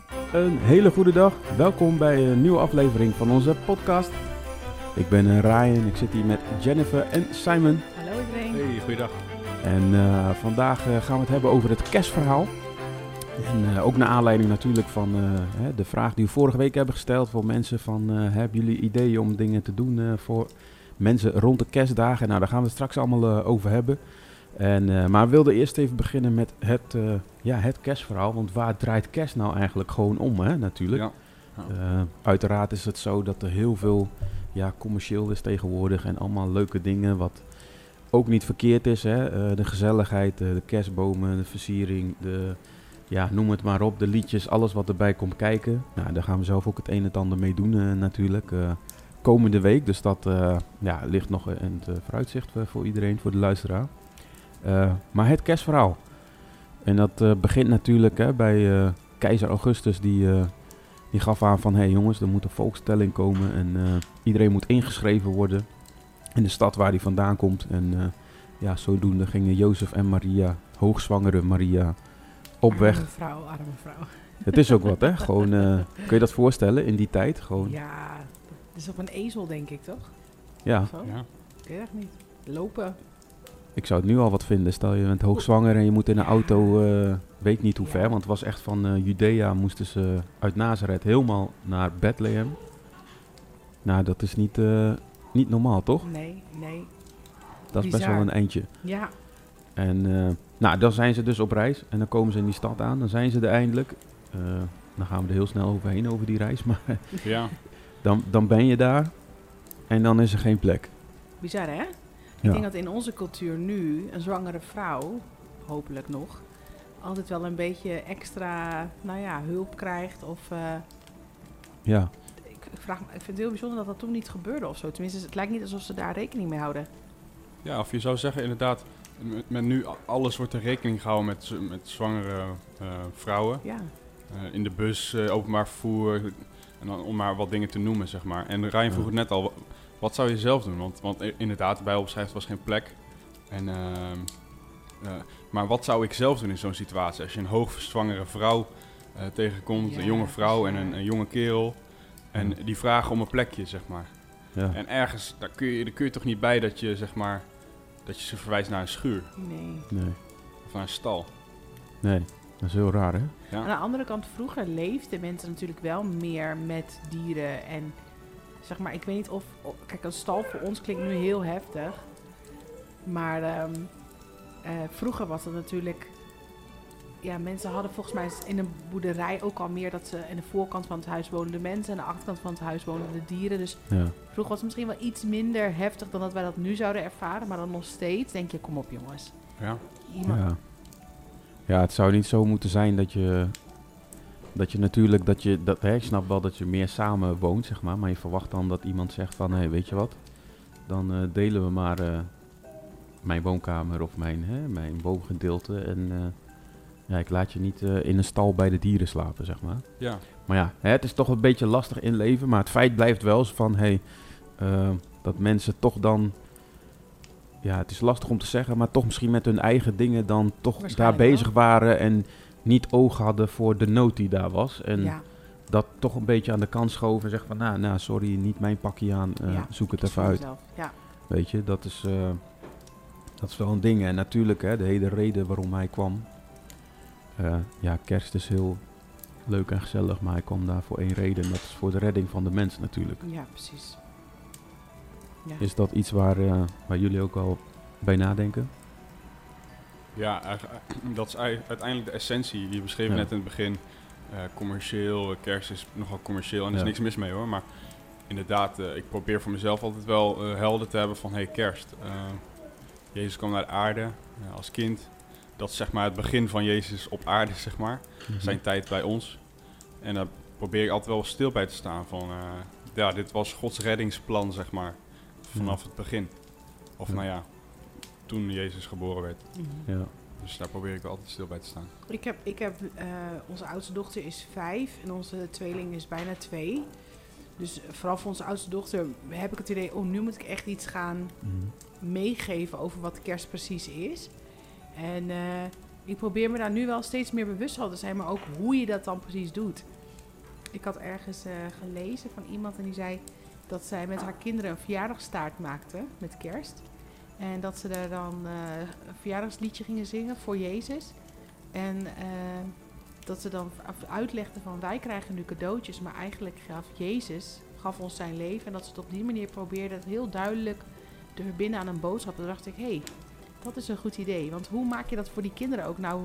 Een hele goede dag. Welkom bij een nieuwe aflevering van onze podcast. Ik ben Ryan, ik zit hier met Jennifer en Simon. Hallo iedereen. Hey, goeiedag. En vandaag gaan we het hebben over het kerstverhaal. En ook naar aanleiding natuurlijk van de vraag die we vorige week hebben gesteld voor mensen van... hebben jullie ideeën om dingen te doen voor mensen rond de kerstdagen? Nou, daar gaan we het straks allemaal over hebben. Maar we wilden eerst even beginnen met het kerstverhaal. Want waar draait kerst nou eigenlijk gewoon om, hè, natuurlijk? Ja. Uiteraard is het zo dat er heel veel commercieel is tegenwoordig en allemaal leuke dingen wat ook niet verkeerd is. Hè? De gezelligheid, de kerstbomen, de versiering, noem het maar op, de liedjes, alles wat erbij komt kijken. Nou, daar gaan we zelf ook het een en het ander mee doen natuurlijk. Komende week, dus dat ligt nog in het vooruitzicht voor iedereen, voor de luisteraar. Maar het kerstverhaal. En dat begint natuurlijk bij keizer Augustus die gaf aan van... Hey jongens, er moet een volkstelling komen en iedereen moet ingeschreven worden in de stad waar hij vandaan komt. En zodoende gingen Jozef en Maria, hoogzwangere Maria, op weg. Arme vrouw. Het is ook wat, hè? Gewoon, kun je dat voorstellen in die tijd? Gewoon. Ja, het is op een ezel denk ik, toch? Ja. Zo? Ja. Ik weet echt niet. Lopen. Ik zou het nu al wat vinden. Stel je bent hoogzwanger en je moet in een auto, weet niet hoe ver. Want het was echt van Judea moesten ze uit Nazareth helemaal naar Bethlehem. Nou, dat is niet normaal, toch? Nee. Dat is best Bizar. wel een eindje. Ja. En dan zijn ze dus op reis en dan komen ze in die stad aan. Dan zijn ze er eindelijk. Dan gaan we er heel snel overheen over die reis. Maar Ja. dan ben je daar en dan is er geen plek. Bizar, hè? Ja. Ik denk dat in onze cultuur nu een zwangere vrouw, hopelijk nog, altijd wel een beetje extra, hulp krijgt. Of Ja. ik vind het heel bijzonder dat dat toen niet gebeurde of zo. Tenminste, het lijkt niet alsof ze daar rekening mee houden. Ja, of je zou zeggen inderdaad, met nu alles wordt er rekening gehouden met zwangere vrouwen. Ja. In de bus, openbaar vervoer, en dan, om maar wat dingen te noemen, zeg maar. En Ryan vroeg het net al, wat zou je zelf doen? Want inderdaad, bij opschrijft was geen plek. Maar wat zou ik zelf doen in zo'n situatie? Als je een hoogzwangere vrouw tegenkomt, Ja, een jonge vrouw en ja. een jonge kerel. En die vragen om een plekje, zeg maar. Ja. En ergens, daar kun je toch niet bij dat je, zeg maar, dat je ze verwijst naar een schuur Nee. of naar een stal. Nee. Dat is heel raar, hè? Ja? Aan de andere kant, vroeger leefden mensen natuurlijk wel meer met dieren. En zeg maar, ik weet niet of... Kijk, een stal voor ons klinkt nu heel heftig. Maar vroeger was het natuurlijk... Ja, mensen hadden volgens mij in een boerderij ook al meer dat ze... In de voorkant van het huis woonden de mensen en aan de achterkant van het huis woonden de dieren. Dus Ja. vroeger was het misschien wel iets minder heftig dan dat wij dat nu zouden ervaren. Maar dan nog steeds denk je, kom op jongens. Ja. Ja. Ja, het zou niet zo moeten zijn dat je natuurlijk, ik snap wel dat je meer samen woont, zeg maar je verwacht dan dat iemand zegt van, hey, weet je wat, dan delen we maar mijn woonkamer of mijn woongedeelte en ik laat je niet in een stal bij de dieren slapen, zeg maar. Ja. Maar ja, het is toch een beetje lastig inleven, maar het feit blijft wel van, dat mensen toch dan... Ja, het is lastig om te zeggen, maar toch misschien met hun eigen dingen dan toch daar bezig waren en niet oog hadden voor de nood die daar was. En dat toch een beetje aan de kant schoven en zeggen van, nou, sorry, niet mijn pakje aan, zoek het even uit. Ja. Weet je, dat is wel een ding. En natuurlijk, de hele reden waarom hij kwam. Kerst is heel leuk en gezellig, maar hij kwam daar voor één reden. En dat is voor de redding van de mens natuurlijk. Ja, precies. Ja. Is dat iets waar jullie ook al bij nadenken? Ja, dat is uiteindelijk de essentie. Je beschreef net in het begin, commercieel, kerst is nogal commercieel en er is niks mis mee hoor. Maar inderdaad, ik probeer voor mezelf altijd wel helder te hebben van, hey, kerst. Jezus kwam naar de aarde als kind. Dat is zeg maar het begin van Jezus op aarde, zeg maar. Mm-hmm. Zijn tijd bij ons. En daar probeer ik altijd wel stil bij te staan van, dit was Gods reddingsplan, zeg maar. Vanaf het begin. Of toen Jezus geboren werd. Ja. Dus daar probeer ik wel altijd stil bij te staan. Ik heb onze oudste dochter is 5 en onze tweeling is bijna 2. Dus vooral voor onze oudste dochter heb ik het idee, nu moet ik echt iets gaan meegeven over wat kerst precies is. En ik probeer me daar nu wel steeds meer bewust van te zijn, maar ook hoe je dat dan precies doet. Ik had ergens gelezen van iemand en die zei dat zij met haar kinderen een verjaardagstaart maakte met kerst. En dat ze daar dan een verjaardagsliedje gingen zingen voor Jezus. En dat ze dan uitlegden van wij krijgen nu cadeautjes, maar eigenlijk gaf ons zijn leven. En dat ze het op die manier probeerden het heel duidelijk te verbinden aan een boodschap. Toen dacht ik, hé, dat is een goed idee. Want hoe maak je dat voor die kinderen ook nou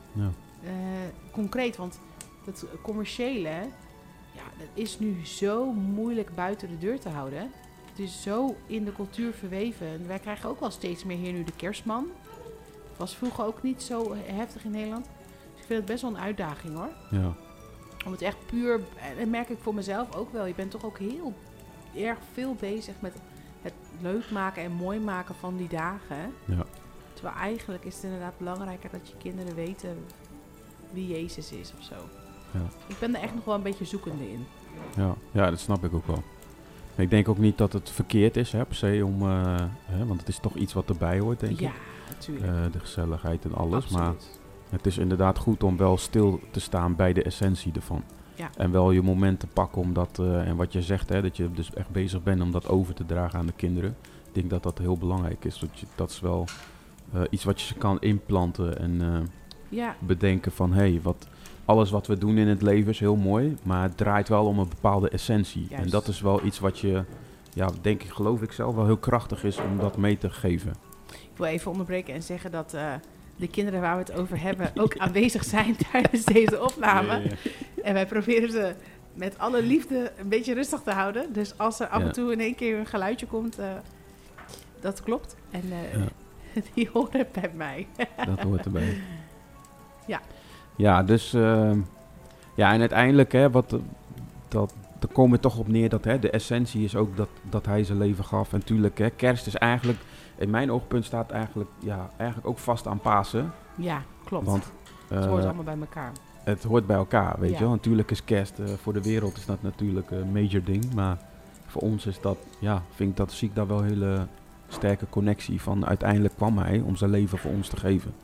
concreet? Want het commerciële, ja, dat is nu zo moeilijk buiten de deur te houden. Het is zo in de cultuur verweven. En wij krijgen ook wel steeds meer hier nu de kerstman. Het was vroeger ook niet zo heftig in Nederland. Dus ik vind het best wel een uitdaging hoor. Ja. Om het echt puur, en dat merk ik voor mezelf ook wel. Je bent toch ook heel erg veel bezig met het leuk maken en mooi maken van die dagen. Ja. Terwijl eigenlijk is het inderdaad belangrijker dat je kinderen weten wie Jezus is of zo. Ja. Ik ben er echt nog wel een beetje zoekende in. Ja, dat snap ik ook wel. Ik denk ook niet dat het verkeerd is, per se, want het is toch iets wat erbij hoort, denk ik. Ja, natuurlijk. De gezelligheid en alles. Absoluut. Maar het is inderdaad goed om wel stil te staan bij de essentie ervan. Ja. En wel je moment te pakken om dat, en wat je zegt, dat je dus echt bezig bent om dat over te dragen aan de kinderen. Ik denk dat dat heel belangrijk is. Dat is wel iets wat je ze kan inplanten en bedenken van, alles wat we doen in het leven is heel mooi, maar het draait wel om een bepaalde essentie. Juist. En dat is wel iets wat je, geloof ik zelf, wel heel krachtig is om dat mee te geven. Ik wil even onderbreken en zeggen dat de kinderen waar we het over hebben ook aanwezig zijn tijdens deze opname. Ja. En wij proberen ze met alle liefde een beetje rustig te houden. Dus als er af en toe in één keer een geluidje komt, dat klopt. En die horen bij mij. Dat hoort erbij. Ja. Ja, dus en uiteindelijk, daar komen we toch op neer dat de essentie is ook dat hij zijn leven gaf. En natuurlijk, kerst is eigenlijk, in mijn oogpunt staat eigenlijk ook vast aan Pasen. Ja, klopt. Want het hoort allemaal bij elkaar. Het hoort bij elkaar, weet Ja. je wel. Natuurlijk is kerst, voor de wereld is dat natuurlijk een major ding. Maar voor ons is dat, zie ik daar wel een hele sterke connectie van. Uiteindelijk kwam hij om zijn leven voor ons te geven.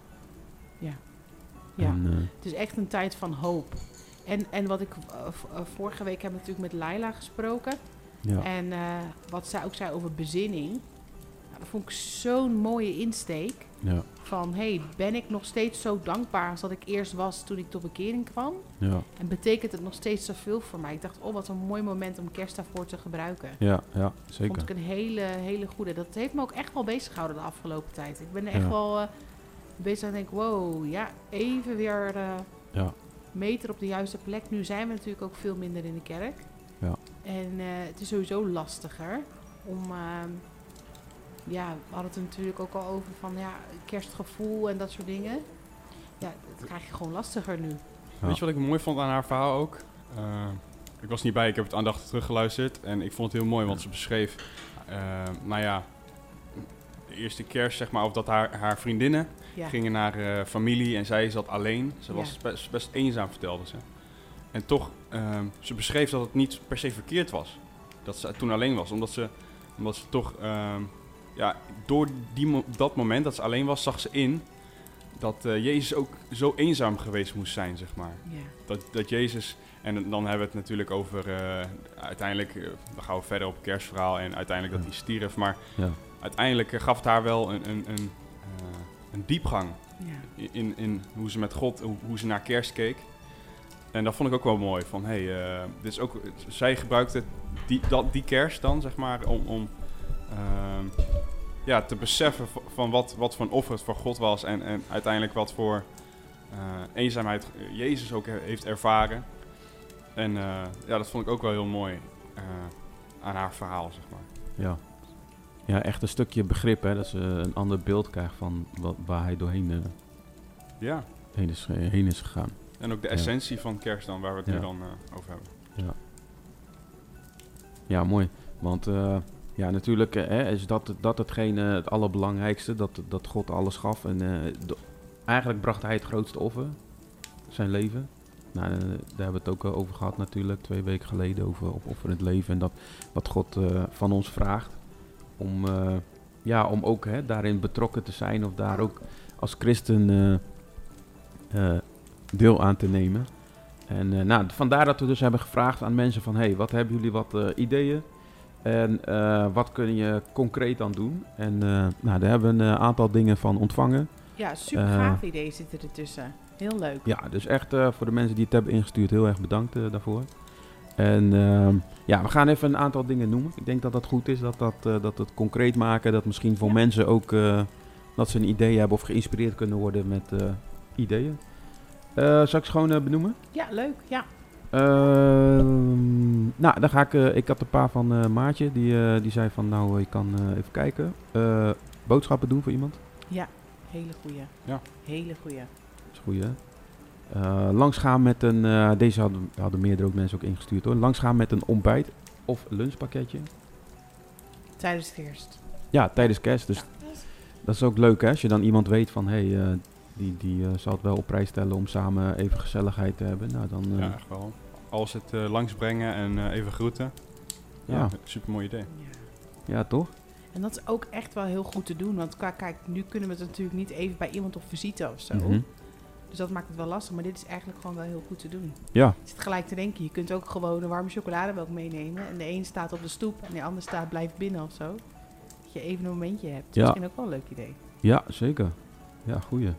Ja, En, het is echt een tijd van hoop. En wat ik vorige week heb natuurlijk met Laila gesproken. ja. En wat zij ook zei over bezinning. Nou, dat vond ik zo'n mooie insteek. Ja, Van, ben ik nog steeds zo dankbaar als dat ik eerst was toen ik tot bekering kwam? ja, En betekent het nog steeds zoveel voor mij? Ik dacht, wat een mooi moment om kerst daarvoor te gebruiken. ja, Vond zeker. ik een hele goede. Dat heeft me ook echt wel bezig gehouden de afgelopen tijd. Ik ben er echt Ja. wel bezig en denk, even weer Ja, meter op de juiste plek. Nu zijn we natuurlijk ook veel minder in de kerk. Ja. En het is sowieso lastiger om... we hadden het er natuurlijk ook al over van kerstgevoel en dat soort dingen. Ja, dat krijg je gewoon lastiger nu. Ja. Weet je wat ik mooi vond aan haar verhaal ook? Ik was niet bij, ik heb het aandachtig teruggeluisterd en ik vond het heel mooi, want ze beschreef, de eerste kerst, zeg maar, of dat haar vriendinnen gingen naar familie en zij zat alleen. Ze was best eenzaam, vertelde ze. En toch, ze beschreef dat het niet per se verkeerd was, dat ze toen alleen was, omdat ze toch, door dat moment dat ze alleen was, zag ze in dat Jezus ook zo eenzaam geweest moest zijn, zeg maar. Ja. Dat Jezus, en dan hebben we het natuurlijk over, uiteindelijk, dan gaan we verder op het kerstverhaal en uiteindelijk dat hij stierf, maar uiteindelijk gaf het haar wel een diepgang in hoe ze met God, hoe ze naar kerst keek. En dat vond ik ook wel mooi, van dit is ook, zij gebruikte die kerst dan, zeg maar, om te beseffen van wat voor een offer het voor God was en uiteindelijk wat voor eenzaamheid Jezus ook heeft ervaren. En dat vond ik ook wel heel mooi aan haar verhaal, zeg maar. Ja, echt een stukje begrip, dat ze een ander beeld krijgt van waar hij doorheen heen is gegaan. En ook de essentie van kerst dan, waar we het nu dan over hebben. Ja, mooi. Want natuurlijk is dat hetgene, het allerbelangrijkste, dat God alles gaf. En eigenlijk bracht hij het grootste offer, zijn leven. Nou, daar hebben we het ook over gehad natuurlijk, 2 weken geleden, over opofferend leven. En dat wat God van ons vraagt, om ook daarin betrokken te zijn of daar ook als christen deel aan te nemen. En vandaar dat we dus hebben gevraagd aan mensen van... hey, wat hebben jullie wat ideeën? En wat kun je concreet aan doen? En daar hebben we een aantal dingen van ontvangen. Ja, super gaaf idee zitten ertussen. Heel leuk. Ja, dus echt voor de mensen die het hebben ingestuurd, heel erg bedankt daarvoor. En we gaan even een aantal dingen noemen. Ik denk dat dat goed is, dat het concreet maken. Dat misschien voor mensen ook dat ze een idee hebben of geïnspireerd kunnen worden met ideeën. Zal ik ze gewoon benoemen? Ja, leuk. Ja. Dan ga ik had een paar van Maartje, die zei van nou, je kan even kijken. Boodschappen doen voor iemand. Ja, hele goeie. Ja. Hele goeie. Dat is goed, hè? Langsgaan met een... deze hadden meerdere ook mensen ook ingestuurd, hoor. Langsgaan met een ontbijt of lunchpakketje. Tijdens kerst. Ja, tijdens kerst. Dus dat is ook leuk, hè? Als je dan iemand weet van... die zal het wel op prijs stellen om samen even gezelligheid te hebben. Nou, dan... Ja, echt wel. Als het langsbrengen en even groeten. Ja, super mooi idee. Ja, toch? En dat is ook echt wel heel goed te doen. Want kijk, nu kunnen we het natuurlijk niet even bij iemand op visite of zo. Mhm. Dus dat maakt het wel lastig. Maar dit is eigenlijk gewoon wel heel goed te doen. Ja. Ik zit gelijk te denken, je kunt ook gewoon een warme chocoladebelk meenemen. En de een staat op de stoep en de ander staat blijft binnen of zo. Dat je even een momentje hebt. Dat is misschien ook wel een leuk idee. Ja, zeker. Ja, goeie.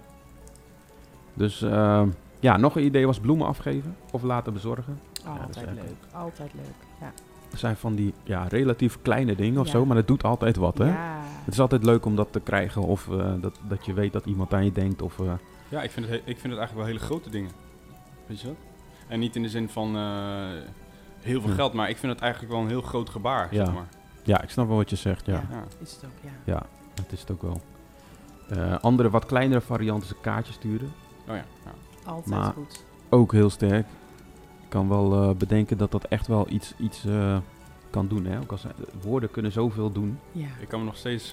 Dus nog een idee was bloemen afgeven of laten bezorgen. Altijd leuk. Altijd leuk. Ja. Het zijn van die relatief kleine dingen of Ja. zo, maar dat doet altijd wat, hè? Ja. Het is altijd leuk om dat te krijgen of dat je weet dat iemand aan je denkt of... Ja, ik vind het eigenlijk wel hele grote dingen. Weet je dat? En niet in de zin van heel veel geld, maar ik vind het eigenlijk wel een heel groot gebaar, Ja. zeg maar. Ja, ik snap wel wat je zegt, ja. Ja. Is het ook, ja. Ja, dat is het ook wel. Andere wat kleinere varianten is een kaartje sturen. Oh ja. Altijd Maar- goed. Ook heel sterk. Ik kan wel bedenken dat dat echt wel iets kan doen, hè? Ook als woorden kunnen zoveel doen. Ja. Ik kan me nog steeds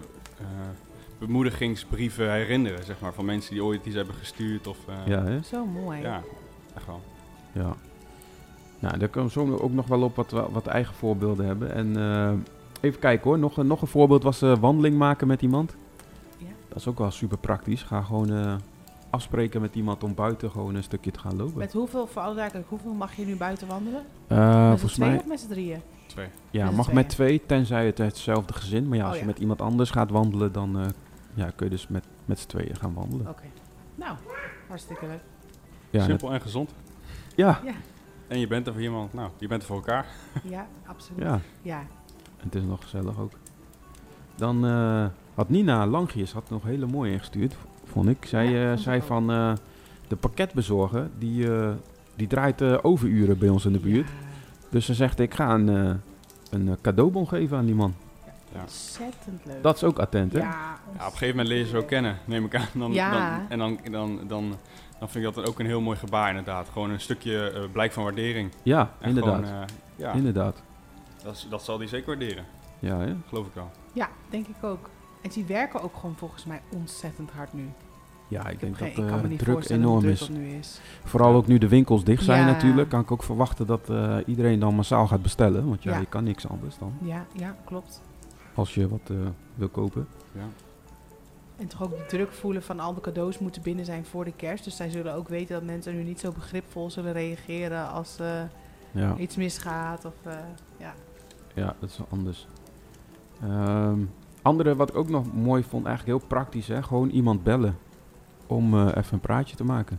bemoedigingsbrieven herinneren, zeg maar, van mensen die ooit iets hebben gestuurd of... Ja, hè? Zo mooi. Ja, echt wel. Ja. Nou, daar komen we zo ook nog wel op wat eigen voorbeelden hebben. En even kijken hoor, nog een voorbeeld was wandeling maken met iemand. Ja. Dat is ook wel super praktisch. Ga gewoon afspreken met iemand om buiten gewoon een stukje te gaan lopen. Met hoeveel, voor alle duidelijkheid, hoeveel mag je nu buiten wandelen? Met Volgens z'n tweeën mij of met z'n drieën? 2. ja, met mag z'n met 2, tenzij het hetzelfde gezin. Maar ja, als Oh, je ja. met iemand anders gaat wandelen, dan kun je dus met z'n tweeën gaan wandelen. Oké. Nou, hartstikke leuk. Ja, Simpel en gezond. ja, Ja, En je bent er voor iemand, nou, je bent er voor elkaar. ja, absoluut. ja. Ja. En het is nog gezellig ook. Dan had Nina Langjes had nog hele mooie ingestuurd, vond ik. Zij Ja, vond ik zei ook. van de pakketbezorger, die draait overuren bij ons in de buurt. Ja, Dus ze zegt, ik ga een cadeaubon geven aan die man. Ja. ontzettend leuk. Dat is ook attent, hè? Ja, Ja, op een gegeven moment leer je ze ook kennen, neem ik aan. Ja. Dan vind ik dat ook een heel mooi gebaar, inderdaad. Gewoon een stukje blijk van waardering. Ja, En inderdaad. Gewoon, Inderdaad. dat zal die zeker waarderen. Ja, hè? Geloof ik wel. Ja, denk ik ook. En die werken ook gewoon volgens mij ontzettend hard nu. Ja, ik denk dat Ik kan me niet druk voorstellen enorm hoe druk is. dat nu is. Vooral ook nu de winkels dicht zijn Ja. natuurlijk, kan ik ook verwachten dat iedereen dan massaal gaat bestellen. Want ja, Ja. je kan niks anders dan, Ja, klopt. als je wat wil kopen. Ja. En toch ook de druk voelen van al de cadeaus moeten binnen zijn voor de kerst. Dus zij zullen ook weten dat mensen nu niet zo begripvol zullen reageren als Ja, iets misgaat. Of, ja. ja, dat is wel anders. Andere wat ik ook nog mooi vond, eigenlijk heel praktisch, hè? Gewoon iemand bellen om even een praatje te maken.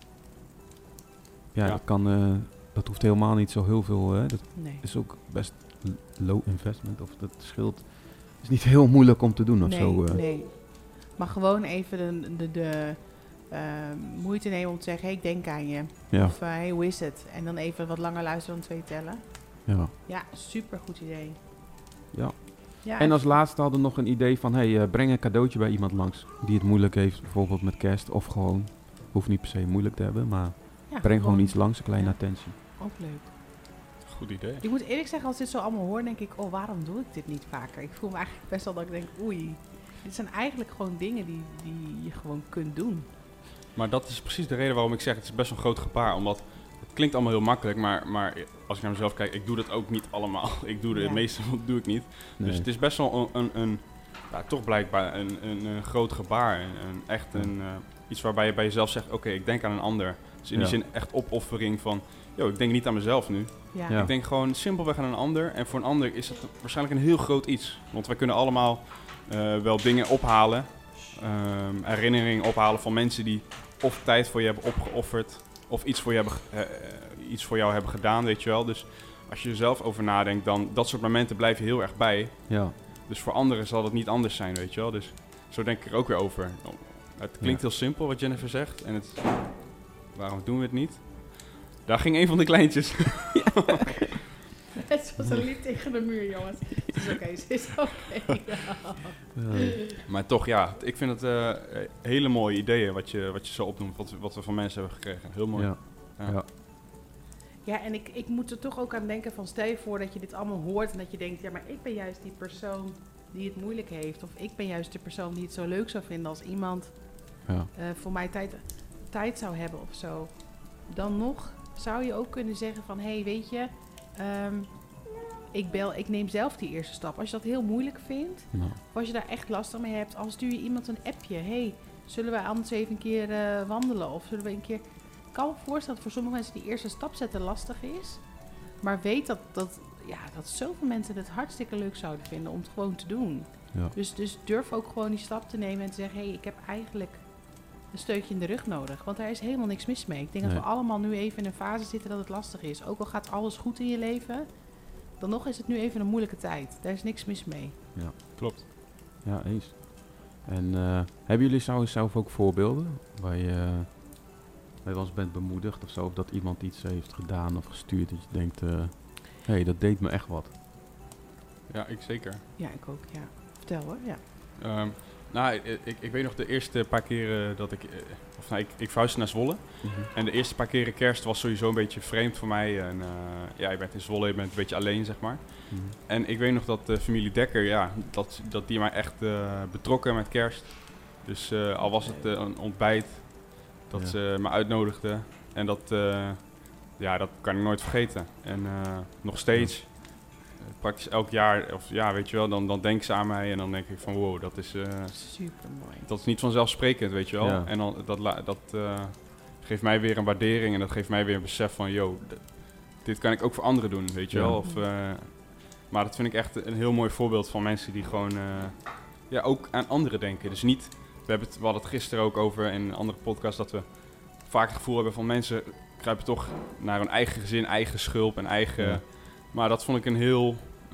Ja, Ja. dat hoeft helemaal niet zo heel veel. Hè? Dat Nee. is ook best low investment, of dat scheelt. Is niet heel moeilijk om te doen of Nee, zo. nee. Maar gewoon even de moeite nemen om te zeggen, hey, ik denk aan je. Ja, Of hey, hoe is het? En dan even wat langer luisteren dan 2 tellen. ja. Ja, super goed idee. Ja. Ja, En als laatste hadden we nog een idee van, breng een cadeautje bij iemand langs die het moeilijk heeft, bijvoorbeeld met kerst of gewoon, hoeft niet per se moeilijk te hebben, maar ja, breng gewoon iets langs, een kleine Ja. attentie. Ook leuk. Goed idee. Ik moet eerlijk zeggen, als ik dit zo allemaal hoor, denk ik, oh, waarom doe ik dit niet vaker? Ik voel me eigenlijk best wel dat ik denk, oei. Dit zijn eigenlijk gewoon dingen die je gewoon kunt doen. Maar dat is precies de reden waarom ik zeg, het is best wel een groot gebaar. Omdat het klinkt allemaal heel makkelijk, maar als ik naar mezelf kijk, ik doe dat ook niet allemaal. Ik doe het meeste doe ik niet. Nee. Dus het is best wel toch blijkbaar een groot gebaar. Echt iets waarbij je bij jezelf zegt, oké, ik denk aan een ander. Dus in die zin echt opoffering van, ik denk niet aan mezelf nu. Ja. Ja. Ik denk gewoon simpelweg aan een ander. En voor een ander is het waarschijnlijk een heel groot iets. Want wij kunnen allemaal wel dingen ophalen. Herinneringen ophalen van mensen die of tijd voor je hebben opgeofferd. Of iets voor jou hebben gedaan, weet je wel. Dus als je er zelf over nadenkt, dan dat soort momenten blijven heel erg bij. Ja. Dus voor anderen zal het niet anders zijn, weet je wel. Dus zo denk ik er ook weer over. Het klinkt heel simpel wat Jennifer zegt. En waarom doen we het niet? Daar ging een van de kleintjes. Het was een lied tegen de muur, jongens. Het is oké, het is oké. Maar toch, ik vind het hele mooie ideeën wat je zo opnoemt. Wat we van mensen hebben gekregen. Heel mooi. Ja. Ja, en ik moet er toch ook aan denken van, stel je voor dat je dit allemaal hoort en dat je denkt, ja, maar ik ben juist die persoon die het moeilijk heeft. Of ik ben juist de persoon die het zo leuk zou vinden als iemand voor mij tijd zou hebben of zo. Dan nog zou je ook kunnen zeggen van, hé, weet je, ik neem zelf die eerste stap. Als je dat heel moeilijk vindt, of als je daar echt lastig mee hebt, al stuur je iemand een appje. Hé, zullen we anders even een keer wandelen? Of zullen we een keer... Ik kan me voorstellen dat voor sommige mensen die eerste stap zetten lastig is. Maar weet dat zoveel mensen het hartstikke leuk zouden vinden om het gewoon te doen. Ja. Dus durf ook gewoon die stap te nemen en te zeggen, hé, ik heb eigenlijk een steutje in de rug nodig. Want daar is helemaal niks mis mee. Ik denk dat we allemaal nu even in een fase zitten dat het lastig is. Ook al gaat alles goed in je leven, dan nog is het nu even een moeilijke tijd. Daar is niks mis mee. Ja, klopt. Ja, eens. En hebben jullie zelf ook voorbeelden waar je wel eens bent bemoedigd of zo? Of dat iemand iets heeft gedaan of gestuurd dat je denkt, hé, dat deed me echt wat. Ja, ik zeker. Ja, ik ook, ja. Vertel hoor, ja. Ik weet nog de eerste paar keren dat ik verhuisde naar Zwolle. Mm-hmm. En de eerste paar keren kerst was sowieso een beetje vreemd voor mij. En je bent in Zwolle, je bent een beetje alleen, zeg maar. Mm-hmm. En ik weet nog dat de familie Dekker, dat die mij echt betrokken met kerst. Dus al was het een ontbijt, dat ze me uitnodigden. En dat kan ik nooit vergeten. En nog steeds... praktisch elk jaar, of weet je wel, dan denken ze aan mij en dan denk ik van wow, dat is super mooi. Dat is niet vanzelfsprekend, weet je wel. Ja. En dan dat geeft mij weer een waardering en dat geeft mij weer een besef van dit kan ik ook voor anderen doen, weet je wel. Of, maar dat vind ik echt een heel mooi voorbeeld van mensen die gewoon ook aan anderen denken. Dus niet, we hadden het gisteren ook over in een andere podcast dat we vaak het gevoel hebben van mensen kruipen toch naar hun eigen gezin, eigen schulp en eigen... Ja. Maar dat vond ik een heel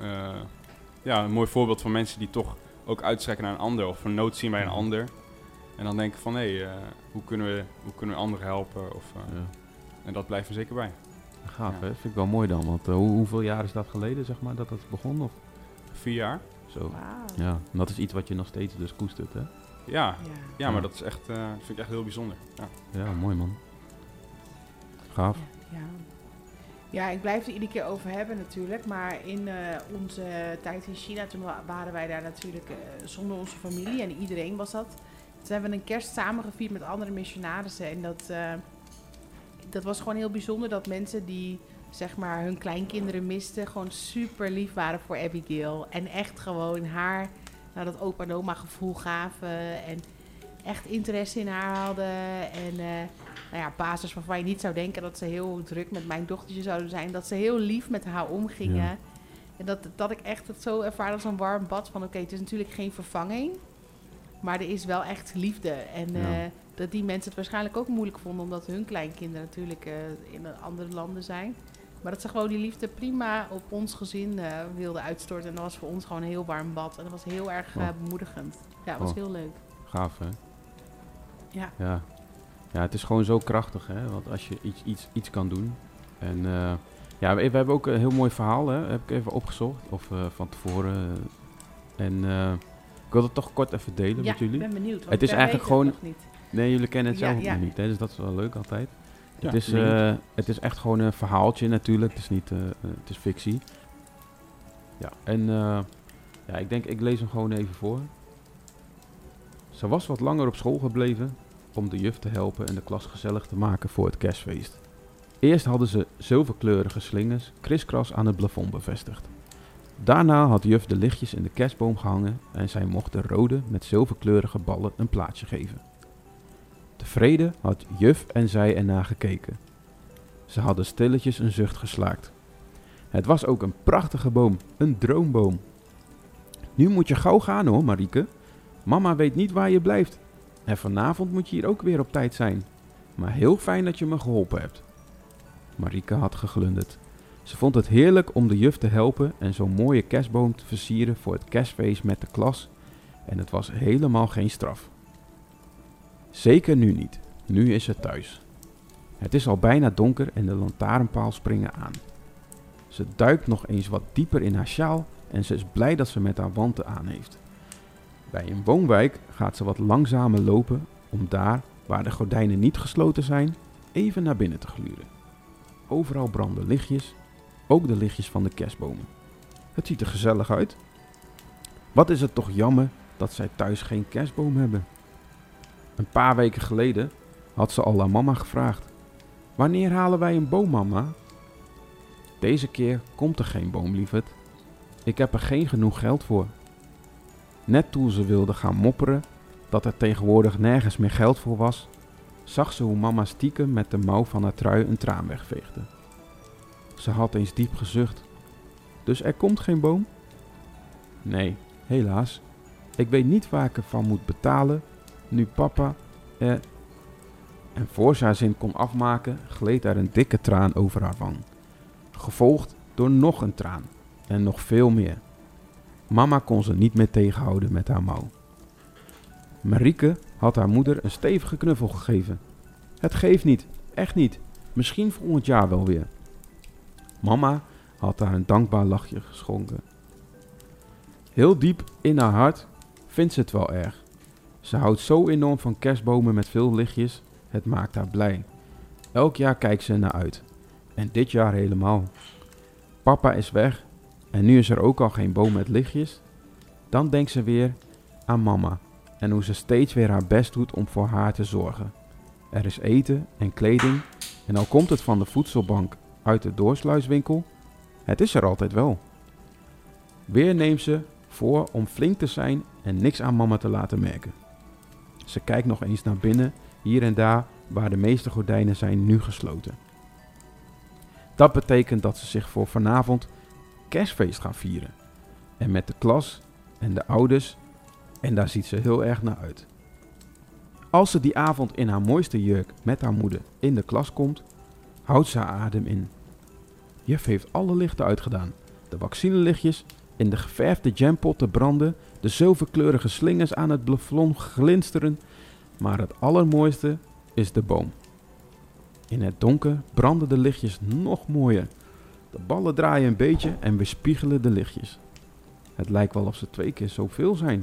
een mooi voorbeeld van mensen die toch ook uitstrekken naar een ander. Of een nood zien bij een ander. En dan denken van hoe kunnen we anderen helpen? En dat blijft er zeker bij. Gaaf, hè? Vind ik wel mooi dan. Want hoeveel jaar is dat geleden, zeg maar, dat het begon? Of? 4 jaar. Zo. Wow. Ja, en dat is iets wat je nog steeds dus koestert, hè? Ja, maar dat is echt, vind ik echt heel bijzonder. Ja, mooi man. Gaaf. Ja, ik blijf er iedere keer over hebben natuurlijk. Maar in onze tijd in China, toen waren wij daar natuurlijk zonder onze familie. En iedereen was dat. Toen hebben we een kerst samen gevierd met andere missionarissen. En dat was gewoon heel bijzonder dat mensen die zeg maar hun kleinkinderen misten, gewoon super lief waren voor Abigail. En echt gewoon haar dat opa en oma gevoel gaven. En echt interesse in haar hadden. En basis waarvan je niet zou denken dat ze heel druk met mijn dochtertje zouden zijn. Dat ze heel lief met haar omgingen. Ja. En dat ik echt het zo ervaar als een warm bad van oké, het is natuurlijk geen vervanging. Maar er is wel echt liefde. En dat die mensen het waarschijnlijk ook moeilijk vonden. Omdat hun kleinkinderen natuurlijk in andere landen zijn. Maar dat ze gewoon die liefde prima op ons gezin wilden uitstorten. En dat was voor ons gewoon een heel warm bad. En dat was heel erg bemoedigend. Ja, het was heel leuk. Gaaf, hè? Ja. Ja, het is gewoon zo krachtig, hè? Want als je iets kan doen. En we hebben ook een heel mooi verhaal, hè? Heb ik even opgezocht. Of van tevoren. En ik wil het toch kort even delen met jullie. Ja, ik ben benieuwd. Het is eigenlijk gewoon... nog niet. Nee, jullie kennen het zelf nog niet, hè? Dus dat is wel leuk altijd. Ja, het is echt gewoon een verhaaltje natuurlijk. Het is niet... het is fictie. Ja, en ik denk, ik lees hem gewoon even voor. Ze was wat langer op school gebleven om de juf te helpen en de klas gezellig te maken voor het kerstfeest. Eerst hadden ze zilverkleurige slingers kriskras aan het plafond bevestigd. Daarna had juf de lichtjes in de kerstboom gehangen en zij mocht de rode met zilverkleurige ballen een plaatsje geven. De Tevreden had juf en zij ernaar gekeken. Ze hadden stilletjes een zucht geslaakt. Het was ook een prachtige boom, een droomboom. Nu moet je gauw gaan hoor, Marieke. Mama weet niet waar je blijft. En vanavond moet je hier ook weer op tijd zijn. Maar heel fijn dat je me geholpen hebt. Marieke had geglunderd. Ze vond het heerlijk om de juf te helpen en zo'n mooie kerstboom te versieren voor het kerstfeest met de klas. En het was helemaal geen straf. Zeker nu niet. Nu is ze thuis. Het is al bijna donker en de lantaarnpaal springen aan. Ze duikt nog eens wat dieper in haar sjaal en ze is blij dat ze met haar wanten aan heeft. Bij een woonwijk gaat ze wat langzamer lopen om daar, waar de gordijnen niet gesloten zijn, even naar binnen te gluren. Overal branden lichtjes, ook de lichtjes van de kerstbomen. Het ziet er gezellig uit. Wat is het toch jammer dat zij thuis geen kerstboom hebben. Een paar weken geleden had ze al aan mama gevraagd: wanneer halen wij een boom, mama? Deze keer komt er geen boom, lieverd. Ik heb er geen genoeg geld voor. Net toen ze wilde gaan mopperen dat er tegenwoordig nergens meer geld voor was, zag ze hoe mama stiekem met de mouw van haar trui een traan wegveegde. Ze had eens diep gezucht. Dus er komt geen boom? Nee, helaas. Ik weet niet waar ik ervan moet betalen, nu papa er... En voor ze haar zin kon afmaken, gleed er een dikke traan over haar wang. Gevolgd door nog een traan en nog veel meer. Mama kon ze niet meer tegenhouden met haar mouw. Marieke had haar moeder een stevige knuffel gegeven. Het geeft niet, echt niet. Misschien volgend jaar wel weer. Mama had haar een dankbaar lachje geschonken. Heel diep in haar hart vindt ze het wel erg. Ze houdt zo enorm van kerstbomen met veel lichtjes. Het maakt haar blij. Elk jaar kijkt ze ernaar uit. En dit jaar helemaal. Papa is weg en nu is er ook al geen boom met lichtjes. Dan denkt ze weer aan mama en hoe ze steeds weer haar best doet om voor haar te zorgen. Er is eten en kleding en al komt het van de voedselbank uit de doorsluiswinkel, het is er altijd wel. Weer neemt ze voor om flink te zijn en niks aan mama te laten merken. Ze kijkt nog eens naar binnen, hier en daar waar de meeste gordijnen zijn nu gesloten. Dat betekent dat ze zich voor vanavond kerstfeest gaan vieren. En met de klas en de ouders, en daar ziet ze heel erg naar uit. Als ze die avond in haar mooiste jurk met haar moeder in de klas komt, houdt ze haar adem in. Juf heeft alle lichten uitgedaan. De vaccinelichtjes in de geverfde jampotten branden, de zilverkleurige slingers aan het plafond glinsteren, maar het allermooiste is de boom. In het donker branden de lichtjes nog mooier. De ballen draaien een beetje en weerspiegelen de lichtjes. Het lijkt wel of ze 2 keer zoveel zijn.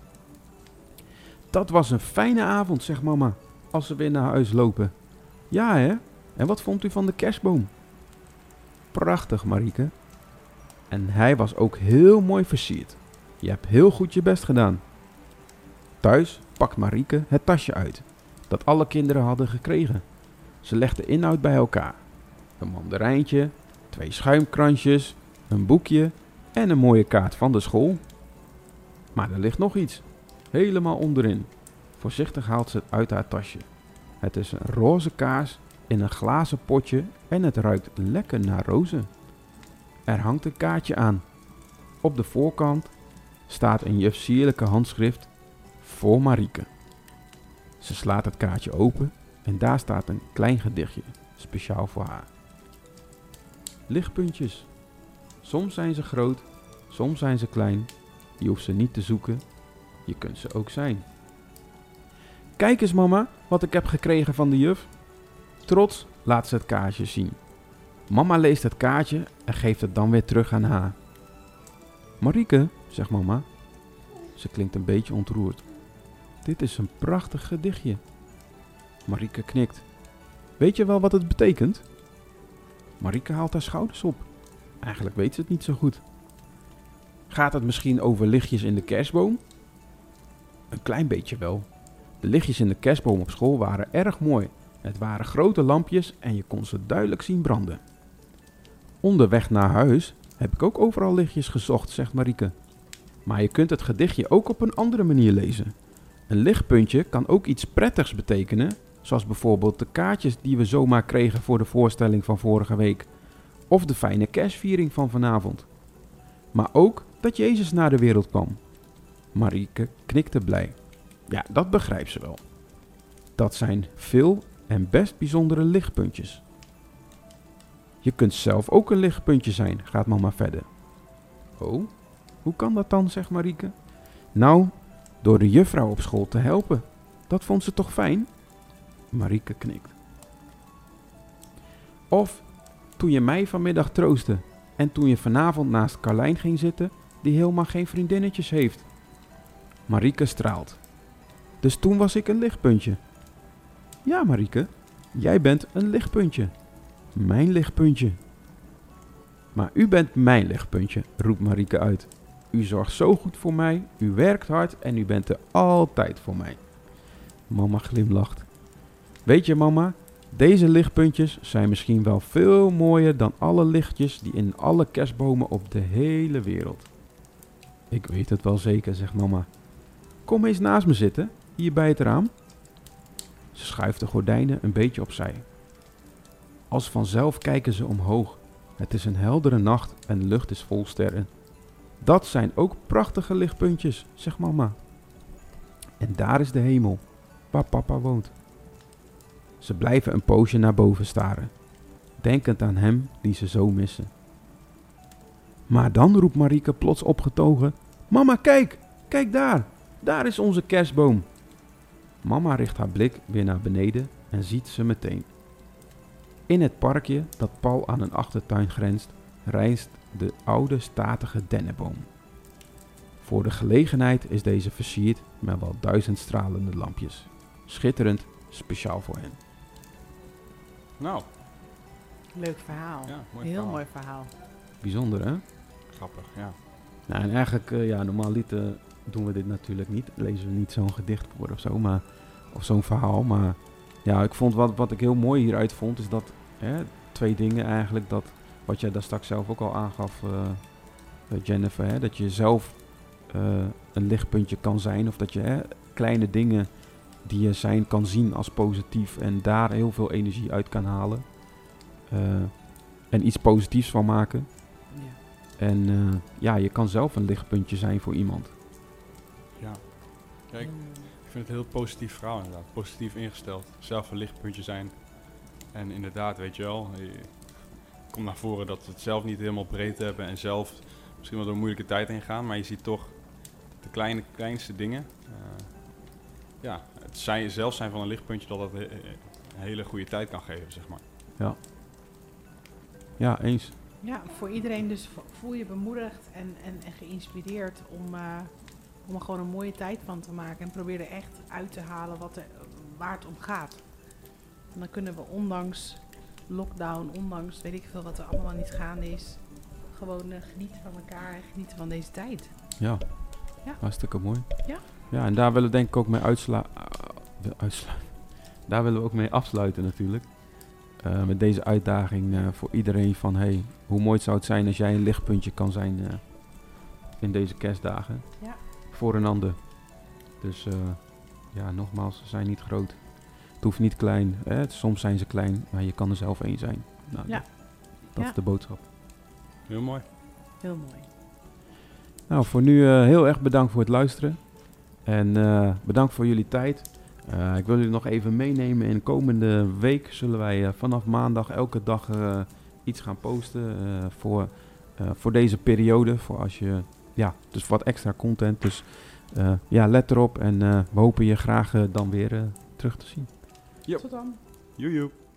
Dat was een fijne avond, zegt mama, als ze weer naar huis lopen. Ja hè? En wat vond u van de kerstboom? Prachtig, Marieke. En hij was ook heel mooi versierd. Je hebt heel goed je best gedaan. Thuis pakt Marieke het tasje uit, dat alle kinderen hadden gekregen. Ze legt de inhoud bij elkaar. Een mandarijntje, 2 schuimkransjes, een boekje en een mooie kaart van de school. Maar er ligt nog iets, helemaal onderin. Voorzichtig haalt ze het uit haar tasje. Het is een roze kaars in een glazen potje en het ruikt lekker naar rozen. Er hangt een kaartje aan. Op de voorkant staat een juf sierlijke handschrift voor Marieke. Ze slaat het kaartje open en daar staat een klein gedichtje, speciaal voor haar. Lichtpuntjes. Soms zijn ze groot, soms zijn ze klein. Je hoeft ze niet te zoeken, je kunt ze ook zijn. Kijk eens mama, wat ik heb gekregen van de juf. Trots laat ze het kaartje zien. Mama leest het kaartje en geeft het dan weer terug aan haar. Marieke, zegt mama. Ze klinkt een beetje ontroerd. Dit is een prachtig gedichtje. Marieke knikt. Weet je wel wat het betekent? Marieke haalt haar schouders op. Eigenlijk weet ze het niet zo goed. Gaat het misschien over lichtjes in de kerstboom? Een klein beetje wel. De lichtjes in de kerstboom op school waren erg mooi. Het waren grote lampjes en je kon ze duidelijk zien branden. Onderweg naar huis heb ik ook overal lichtjes gezocht, zegt Marieke. Maar je kunt het gedichtje ook op een andere manier lezen. Een lichtpuntje kan ook iets prettigs betekenen, Zoals bijvoorbeeld de kaartjes die we zomaar kregen voor de voorstelling van vorige week. Of de fijne kerstviering van vanavond. Maar ook dat Jezus naar de wereld kwam. Marieke knikte blij. Ja, dat begrijpt ze wel. Dat zijn veel en best bijzondere lichtpuntjes. Je kunt zelf ook een lichtpuntje zijn, gaat mama verder. Oh, hoe kan dat dan, zegt Marieke. Nou, door de juffrouw op school te helpen. Dat vond ze toch fijn? Marieke knikt. Of toen je mij vanmiddag troostte en toen je vanavond naast Carlijn ging zitten, die helemaal geen vriendinnetjes heeft. Marieke straalt. Dus toen was ik een lichtpuntje. Ja, Marieke, jij bent een lichtpuntje. Mijn lichtpuntje. Maar u bent mijn lichtpuntje, roept Marieke uit. U zorgt zo goed voor mij, u werkt hard en u bent er altijd voor mij. Mama glimlacht. Weet je mama, deze lichtpuntjes zijn misschien wel veel mooier dan alle lichtjes die in alle kerstbomen op de hele wereld. Ik weet het wel zeker, zegt mama. Kom eens naast me zitten, hier bij het raam. Ze schuift de gordijnen een beetje opzij. Als vanzelf kijken ze omhoog. Het is een heldere nacht en de lucht is vol sterren. Dat zijn ook prachtige lichtpuntjes, zegt mama. En daar is de hemel, waar papa woont. Ze blijven een poosje naar boven staren, denkend aan hem die ze zo missen. Maar dan roept Marieke plots opgetogen: Mama, kijk! Kijk daar! Daar is onze kerstboom! Mama richt haar blik weer naar beneden en ziet ze meteen. In het parkje dat pal aan een achtertuin grenst, rijst de oude statige dennenboom. Voor de gelegenheid is deze versierd met wel 1000 stralende lampjes. Schitterend, speciaal voor hen. Nou. Leuk verhaal. Ja, Heel mooi verhaal. Bijzonder, hè? Grappig, ja. Nou, en eigenlijk, normaal doen we dit natuurlijk niet. Lezen we niet zo'n gedicht voor of zo, of zo'n verhaal. Maar ja, ik vond wat ik heel mooi hieruit vond, is dat 2 dingen eigenlijk. Dat wat jij daar straks zelf ook al aangaf, Jennifer, dat je zelf een lichtpuntje kan zijn. Of dat je kleine dingen die je zijn kan zien als positief en daar heel veel energie uit kan halen. En iets positiefs van maken. Ja. En je kan zelf een lichtpuntje zijn voor iemand. Ja. Kijk, ik vind het een heel positief verhaal inderdaad. Positief ingesteld. Zelf een lichtpuntje zijn. En inderdaad, weet je wel, komt naar voren dat we het zelf niet helemaal breed hebben en zelf misschien wel door een moeilijke tijd heen gaan. Maar je ziet toch de kleinste dingen. Het zelf zijn van een lichtpuntje dat het een hele goede tijd kan geven, zeg maar. Ja. Ja, eens. Ja, voor iedereen dus voel je bemoedigd en geïnspireerd om er gewoon een mooie tijd van te maken. En probeer er echt uit te halen waar het om gaat. En dan kunnen we ondanks lockdown, ondanks weet ik veel wat er allemaal niet gaande is, gewoon genieten van elkaar en genieten van deze tijd. Ja. Ja. Hartstikke mooi. Ja. Ja, en daar willen we denk ik ook mee daar willen we ook mee afsluiten natuurlijk. Met deze uitdaging voor iedereen van hoe mooi zou het zijn als jij een lichtpuntje kan zijn in deze kerstdagen. Ja. Voor een ander. Dus nogmaals, ze zijn niet groot. Het hoeft niet klein. Soms zijn ze klein, maar je kan er zelf één zijn. Nou, dat is de boodschap. Heel mooi. Heel mooi. Nou, voor nu heel erg bedankt voor het luisteren. En bedankt voor jullie tijd. Ik wil jullie nog even meenemen. In de komende week zullen wij vanaf maandag elke dag iets gaan posten voor deze periode. Voor als je, dus wat extra content. Dus let erop en we hopen je graag dan weer terug te zien. Tot dan. Joejoe.